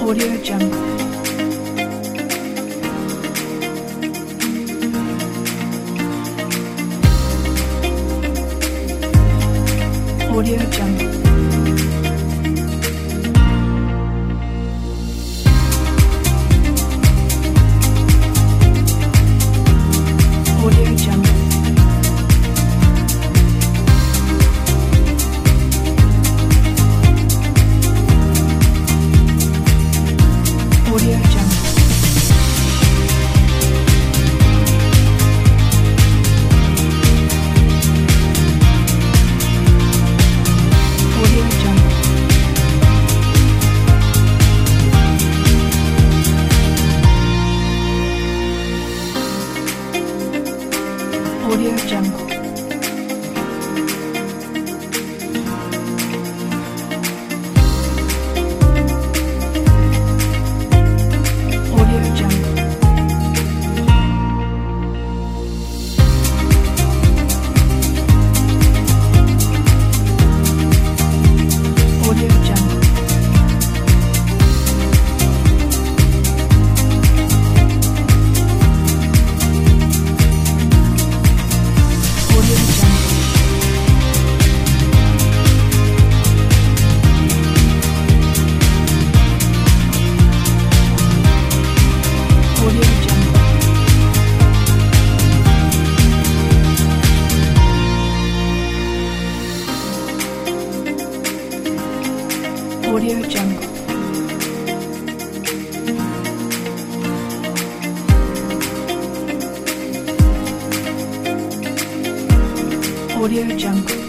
Audio Jungle. Audio Jungle. Audio Jungle. Audio Jungle. Audio Jungle. Audio Jungle. Audio Jungle. Audio Jungle. Audio Jungle. Audio Jungle. Audio Jungle. Audio Jungle.